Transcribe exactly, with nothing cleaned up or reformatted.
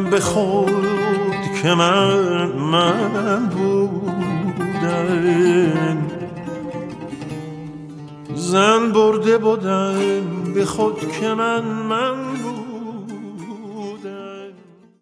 به خود که من من بودم، زن برده بودم به خود که من من